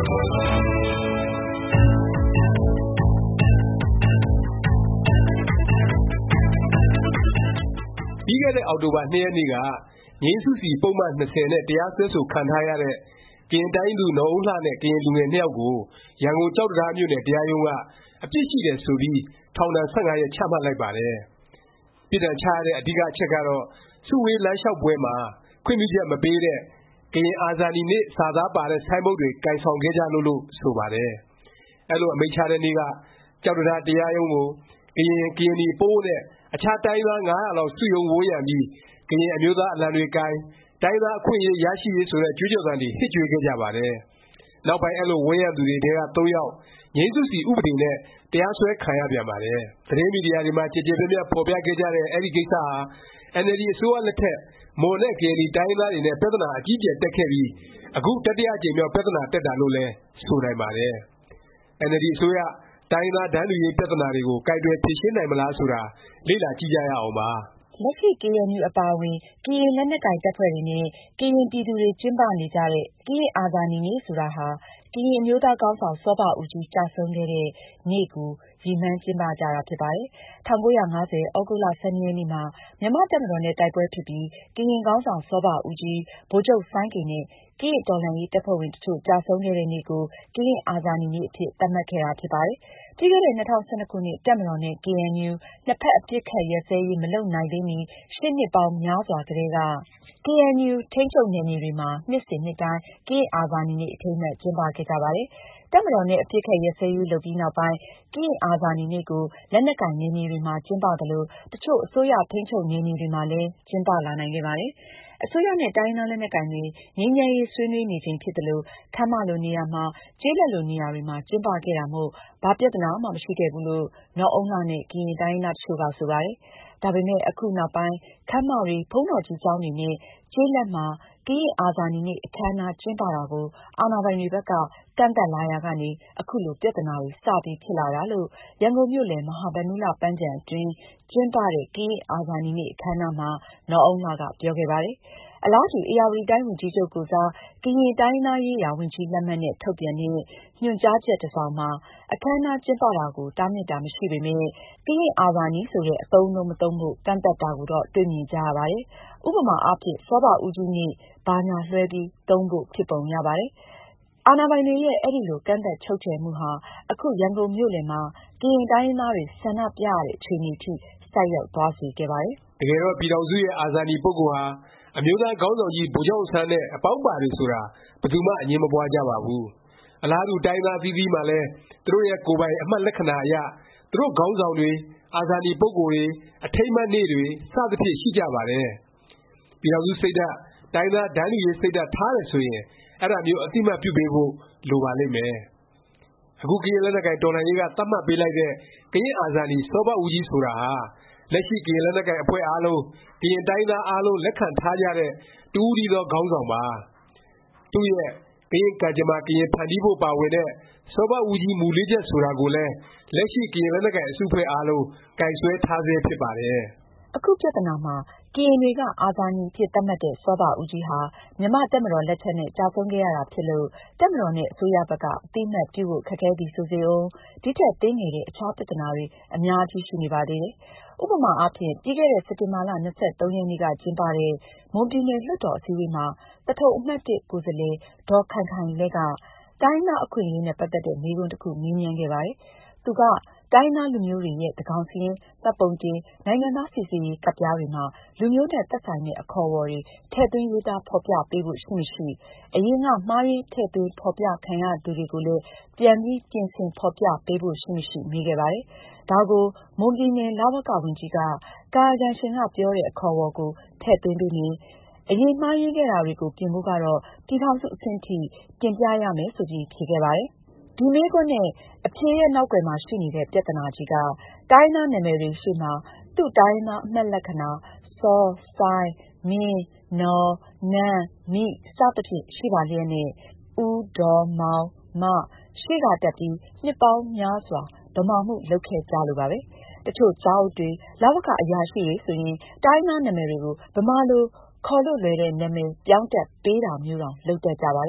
ပြီးခဲ့တဲ့အောက်တိုဘာ 2 ရက်နေ့က ငြိမ်းစုစီ ပုဒ်မ 20 နဲ့ တရားစွဲဆိုခံထားရတဲ့ ကရင်တိုင်းသူ နော်အုန်းလှနဲ့ ကရင်လူငယ် 2 ယောက်ကို ရန်ကုန် ကျောက်တံတားမြို့နယ် တရားရုံးက အပြစ်ရှိတယ် ဆိုပြီး ထောင်ဒဏ် 15 ရက် ချမှတ်လိုက်ပါတယ်။ ပြစ်ဒဏ်ချရတဲ့ အဓိက အချက်ကတော့ စုဝေးလမ်းလျောက်ပွဲမှာ ခွင့်ပြုချက် မပေးတဲ့ ကရင်အာဇာနည်နေ့ စာသားပါတဲ့ ဆိုင်းဘုတ်တွေ ကိုင်ဆောင်ခဲ့ကြလို့ ဆိုပါတယ်။ အဲလို အမိန့်ချတဲ့နေ့က ကျောက်တံတား တရားရုံးကို ကရင်၊ ကရင်နီ၊ ပအိုဝ်း နဲ့ အခြားတိုင်းရင်းသား 500 လောက် စုရုံးဝန်းရံပြီး ကရင်အမျိုးသား အလံတွေကိုင်၊ တိုင်းရင်းသား အခွင့်အရေး ရရှိရေး ဆိုတဲ့ ကြွေးကြော်သံတွေ ဟစ်ကြွေးခဲ့ကြပါတယ်။ နောက်ပိုင်း အဲလို ဝန်းရံသူတွေထဲက ၃ ယောက် ငြိမ်းစုစီ ဥပဒေနဲ့ တရားစွဲခံရပြန်ပါတယ်။ သတင်းမီဒီယာတွေမှာ ကျယ်ကျယ်ပြန့်ပြန့် ဖော်ပြခဲ့ကြတဲ့ အဲဒီကိစ္စဟာ အင်န်အယ်လ်ဒီ အစိုးရလက်ထက် မွန်နဲ့ ကရင်နီ တိုင်းရင်းသားတွေနဲ့ ပြသနာ အကြီးအကျယ် တက်ခဲ့ပြီး အခု တတိယအကြိမ်မြောက် ပြသနာတက်တာလို့လည်း ဆိုနိုင်ပါတယ်။ အင်န်အယ်လ်ဒီ အစိုးရ တိုင်းရင်းသား တန်းတူရေး ပြသနာတွေကို ကိုင်တွယ် ဖြေရှင်းနိုင်မလား ဆိုတာ လေ့လာကြည့်ကြရအောင်ပါ။ လက်ရှိ ကေအဲန်ယူ အပါအဝင် ကရင်လက်နက်ကိုင် တပ်ဖွဲ့တွေနဲ့ ကရင်ပြည်သူတွေ ကျင်းပနေကြတဲ့ ကရင့်အာဇာနည်နေ့ ဆိုတာဟာ ကရင်အမျိုးသားခေါင်းဆောင် စောဘဦးကြီး ကျဆုံးခဲ့တဲ့နေ့ကို ရည်မှန်းကျင်းပကြတာ ဖြစ်ပါတယ်။ ၁၉၅၀ သြဂုတ်လ ၁၂ ရက်နေ့မှာ မြန်မာ့တပ်မတော်နဲ့ တိုက်ပွဲဖြစ်ပြီး ကရင်ခေါင်းဆောင် စောဘဦးကြီး၊ ဗိုလ်ချုပ်စိုင်းကေ နဲ့ ကရင့်တော်လှန်ရေး တပ်ဖွဲ့ဝင် တစ်ချို့ ကျဆုံးခဲ့တဲ့နေ့ကို ကရင့်အာဇာနည်နေ့ အဖြစ် သတ်မှတ်ခဲ့တာ ဖြစ်ပါတယ်။ ပြီးခဲ့တဲ့ ၂၀၁၂ ခုနှစ် တပ်မတော်နဲ့ ကေအဲန်ယူ နှစ်ဖက် အပစ်အခတ် ရပ်စဲရေး မလုပ်နိုင်သေးမီ ရှေ့နှစ်ပေါင်းများစွာကတည်းက ကေအဲန်ယူ ထိန်းချုပ်နယ်မြေတွေမှာ နှစ်စဉ်နှစ်တိုင်း ကရင့်အာဇာနည်နေ့ အထိမ်းအမှတ် ကျင်းပခဲ့ကြပါတယ်။ တပ်မတော်နဲ့ အပစ်အခတ် ရပ်စဲရေး လုပ်ပြီးနောက်ပိုင်း ကရင့်အာဇာနည်နေ့ကို လက်နက်ကိုင် နယ်မြေတွေမှာ ကျင်းပသလို၊ တစ်ချို့ အစိုးရထိန်းချုပ်နယ်မြေတွေမှာလည်း ကျင်းပလာနိုင်ခဲ့ပါတယ်။ အစိုးရနဲ့ တိုင်းရင်းသားလက်နက်ကိုင်တွေ ငြိမ်းချမ်းရေး ဆွေးနွေးနေချိန်ဖြစ်သလို၊ ခန်းမလိုနေရာမှာ၊ ကျေးလက်လိုနေရာတွေမှာ ကျင်းပခဲ့တာမို့ ဘာပြသနာမှ မရှိခဲ့ဘူးလို့ နော်အုန်းလှနဲ့ ကရင်တိုင်းရင်းသား တစ်ချို့က ဆိုပါတယ်။ ဒါပေမယ့် အခုနောက်ပိုင်း ခန်းမတွေ၊ ဘုန်းတော်ကြီးကျောင်းတွေနဲ့ ကျေးလက်မှာ ကရင့်အာဇာနည်နေ့ အခန်းအနား ကျင်းပတာကို အာဏာပိုင်တွေဘက်က ကန့်သတ်လာရာကနေ အခုလို ပြသနာတွေ စပြီး ဖြစ်လာတာလို့ ရန်ကုန်မြို့လယ် မဟာဗန္ဓုလ ပန်းခြံအတွင်း ကျင်းပတဲ့ ကရင့်အာဇာနည်နေ့ အခန်းအနားမှာ နော်အုန်းလှက ပြောခဲ့ပါတယ်။ အလားတူ ဧရာဝတီတိုင်း ဝန်ကြီးချုပ်ကိုယ်စား ကရင်တိုင်းရင်းသားရေးရာ ဝန်ကြီးလက်မှတ်နဲ့ ထုတ်ပြန်တဲ့ ညွှန်ကြားချက် တစ်စောင်မှာ အခန်းအနား ကျင်းပတာကို တားမြစ်တာ မရှိပေမယ့် ကရင့်အာဇာနည် ဆိုတဲ့ အသုံးအနှုန်း မသုံးဖို့ ကန့်သတ်တာကိုတော့ တွေ့မြင်ကြရပါတယ်။ ဥပမာအားဖြင့် စောဘဦးကြီးနေ့ ဘာညာလွဲှပြီး သုံးဖို့ ဖြစ်ပုံရပါတယ်။ အာဏာပိုင်တွေရဲ့ အဲလို ကန့်သတ်ချုပ်ခြယ်မှုဟာ အခု ရန်ကုန်မြို့လည်မှာ ကရင်တိုင်းရင်းသားတွေ ဆန္ဒပြရတဲ့ အခြေအနေအထိ ဆိုက်ရောက်သွားစေခဲ့ပါတယ်။ တကယ်တော့ ပြည်ထောင်စုရဲ့ အာဇာနည် ပုဂ္ဂိုလ်ဟာ အမျိုးသားခေါင်းဆောင်ကြီး ဗိုလ်ချုပ်အောင်ဆန်းနဲ့ အပေါင်းအပါတွေဆိုတာ ဘယ်သူမှ အငြင်းမပွားကြပါဘူး။ အလားတူ တိုင်းရင်းသား အသီးသီးမှာလည်း သူတို့ရဲ့ ကိုယ်ပိုင် အမှတ်လက္ခဏာအရ သူတို့ခေါင်းဆောင်တွေ၊ အာဇာနည် ပုဂ္ဂိုလ်တွေ၊ အထိမ်းအမှတ်နေ့တွေ စသဖြင့် ရှိကြပါတယ်။ ပြည်ထောင်စု စိတ်ဓာတ်၊ တိုင်းရင်းသား တန်းတူရေး စိတ်ဓာတ် ထားတယ်ဆိုရင် အဲဒါမျိုး အသိအမှတ်ပြုပေးဖို့ လိုပါလိမ့်မယ်။ အခု ကရင်လက်နက်ကိုင် တော်လှန်ရေးက သတ်မှတ်ပေးလိုက်တဲ့ ကရင့်အာဇာနည် စောဘဦးကြီး ဆိုတာဟာ လက်ရှိ ကရင်လက်နက်ကိုင် အဖွဲ့အားလုံး၊ ကရင်တိုင်းရင်းသား အားလုံး လက်ခံထားကြတဲ့ တစ်ဦးတည်းသော ခေါင်းဆောင်ပါ။ သူ့ရဲ့ ကရင့်ကံကြမ္မာ ကရင် ဖန်တီးဖို့ ပါဝင်တဲ့ စောဘဦးကြီး မူလေးချက် ဆိုတာကိုလည်း လက်ရှိ ကရင်လက်နက်ကိုင် အစုအဖွဲ့အားလုံး ကိုင်စွဲထားဆဲ ဖြစ်ပါတယ်။ အခုပြသနာမှာ ကရင်တွေက အာဇာနည်အဖြစ် သတ်မှတ်တဲ့ စောဘဦးကြီးဟာ မြန်မာ့တပ်မတော် လက်ချက်နဲ့ ကျဆုံးခဲ့ရတာဖြစ်လို့ တပ်မတော်နဲ့ အစိုးရဘက်က အသိအမှတ်ပြုဖို့ ခက်ခဲသည် ဆိုစေဦး ဒီထက် သေးငယ်တဲ့ အခြား ပြသနာတွေ အများကြီးရှိနေပါသေးတယ်။ ဥပမာအားဖြင့် ပြီးခဲ့တဲ့ စက်တင်ဘာ ၂၃ ရက်နေ့က ကျင်းပတဲ့ မွန်ပြည်နယ် လွှတ်တော် အစည်းအဝေးမှာ သထုံ အမှတ် ကိုယ်စားလှယ် ဒေါ်ခိုင်ခိုင်လဲ့က တိုင်းရင်းသား အခွင့်အရေးနဲ့ ပတ်သက်တဲ့ မေးခွန်းတစ်ခု မေးမြန်းခဲ့ပါတယ်။ သူက တိုင်းရင်းသား လူမျိုးတွေရဲ့ သန်းခေါင်စာရင်း၊ မှတ်ပုံတင်၊ နိုင်ငံသား စိစစ်ရေး ကဒ်ပြားတွေမှာ လူမျိုးနဲ့ သက်ဆိုင်တဲ့ အခေါ်အဝေါ်တွေ ထည့်သွင်းရေးသား ဖော်ပြပေးဖို့ ရှိမရှိ၊ အရင်က မှားယွင်း ထည့်သွင်းဖော်ပြခံရသူတွေကိုလည်း ပြန်ပြီး ပြင်ဆင် ဖော်ပြပေးဖို့ ရှိမရှိ မေးခဲ့ပါတယ်။ ဒါကို မွန်ပြည်နယ် လဝက ဝန်ကြီးက ကာယကံရှင်က ပြောတဲ့ အခေါ်အဝေါ်ကို ထည့်သွင်းပေးမယ်၊ အရင် မှားယွင်းခဲ့တာတွေကို ပြင်ဖို့ကတော့ ပြည်ထောင်စု အဆင့်အထိ တင်ပြရမယ် ဆိုပြီး ဖြေခဲ့ပါတယ်။ ဒီမေးခွန်းနဲ့ အဖြေရဲ့ နောက်ကွယ်မှာ ရှိနေတဲ့ ပြသနာကြီးက တိုင်းရင်းသား နာမည်တွေရှေ့မှာ သူ့တိုင်းရင်းသား အမှတ်လက္ခဏာ စော၊ စိုင်း၊ မင်း၊ နော်၊ နန်း၊ မိ စသဖြင့် ရှိပါလျက်နဲ့ ဦး၊ ဒေါ်၊ မောင်၊ မ ရှေ့က တပ်ပြီး နှစ်ပေါင်းများစွာ ဗမာမှု လုပ်ခဲ့ကြလို့ပါပဲ။ တစ်ချို့ ကျောင်းအုပ်တွေ၊ လဝက အရာရှိတွေဆိုရင် တိုင်းရင်းသား နာမည်တွေကို ဗမာလို ခေါ်လို့လွယ်တဲ့ နာမည် ပြောင်းတပ်ပေးတာမျိုးတောင် လုပ်တတ်ကြပါတယ်။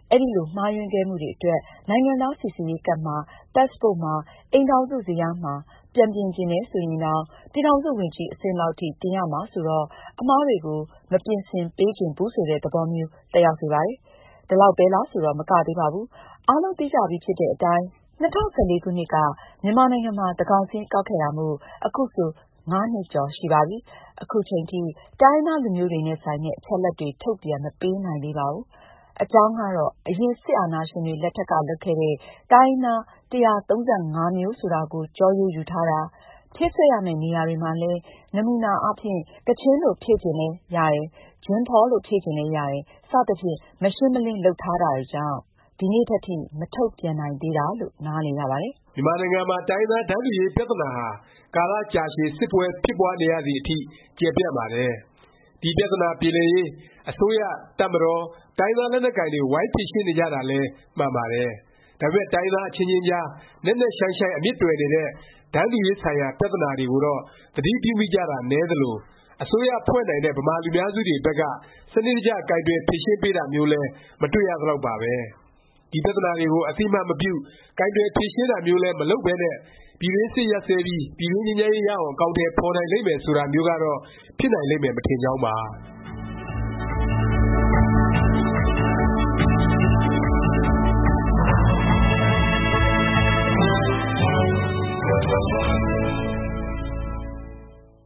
အဲဒီလိုမှားယွင်းခဲ့မှုတွေအတွက် နိုင်ငံသားစိစစ်ရေးကဒ်မှာ၊ ပတ်စ်ပို့မှာ၊ အိမ်ထောင်စုဇယားမှာ ပြန်ပြင်ချင်တယ် ဆိုရင်တောင် ပြည်ထောင်စုဝန်ကြီး အဆင့်လောက်အထိ တင်ရမှာ ဆိုတော့ အမှားတွေကို မပြင်ဆင်ပေးချင်ဘူး ဆိုတဲ့ သဘောမျိုး သက်ရောက်စေပါတယ်။ ဒီလောက်ပဲလား ဆိုတော့ မကသေးပါဘူး။ အားလုံးသိကြပြီဖြစ်တဲ့အတိုင်း ၂၀၁၄ ခုနှစ်က မြန်မာနိုင်ငံမှာ သန်းခေါင်စာရင်း ကောက်ခဲ့တာမို့ ခုဆို ၅ နှစ်ကျော်ရှိပါပြီ။ ခုချိန်ထိ တိုင်းရင်းသားလူမျိုးတွေနဲ့ ဆိုင်တဲ့ အချက်အလက်တွေ ထုတ်ပြန်မပေးနိုင်သေးပါဘူး။ အကြောင်းကတော့ အရင် စစ်အာဏာရှင်တွေ လက်ထက်က လုပ်ခဲ့တဲ့ တိုင်းရင်းသား ၁၃၅ မျိုးဆိုတာကို ကျောရိုးယူထားတာ၊ ဖြည့်စွက်ရမယ့် နေရာတွေမှာလည်း နမူနာအားဖြင့် ကချင်လို့ ဖြည့်ချင်လည်း ရတယ်၊ ဂျင်းဖေါလို့ ဖြည့်ချင်လည်း ရတယ် စသဖြင့် မရှင်းမလင်း လုပ်ထားတာတွေကြောင့် ဒီနေ့ထက်ထိ မထုတ်ပြန်နိုင်သေးတာလို့ နားလည်ရပါတယ်။ မြန်မာနိုင်ငံမှာ တိုင်းရင်းသား တန်းတူရေး ပြသနာဟာ ကာလကြာရှည် စစ်ပွဲဖြစ်ပွားနေရသည်အထိ ကျယ်ပြန့်ပါတယ်။ ဒီ ပြသနာပြေလည်ရေး အစိုးရ၊ တပ်မတော်၊ တိုင်းရင်းသား လက်နက်ကိုင်တွေ ဝိုင်းဖြေရှင်းနေကြတာလည်း မှန်ပါတယ်။ ဒါပေမယ့် တိုင်းရင်းသား အချင်းချင်းကြား နက်နက်ရှိုင်းရှိုင်း အမြစ်တွယ်နေတဲ့ တန်းတူရေးဆိုင်ရာ ပြသနာတွေကိုတော့ သတိပြုမိကြတာ နည်းသလို၊ အစိုးရဖွဲ့နိုင်တဲ့ ဗမာလူများစုတွေဘက်က စနစ်တကျ ကိုင်တွယ်ဖြေရှင်းပေးတာမျိုးလည်း မတွေ့ရသလောက်ပါပဲ။ ဒီ ပြသနာတွေကို အသိအမှတ်မပြု၊ ကိုင်တွယ်ဖြေရှင်းတာမျိုးလည်း မလုပ်ပဲနဲ့ ပြည်တွင်းစစ် ရပ်စဲပြီး ပြည်တွင်းငြိမ်းချမ်းရေး ရအောင် အကောင်အထည် ဖော်နိုင်လိမ့်မယ် ဆိုတာမျိုးကတော့ ဖြစ်နိုင်လိမ့်မယ် မထင်ကြောင်းပါ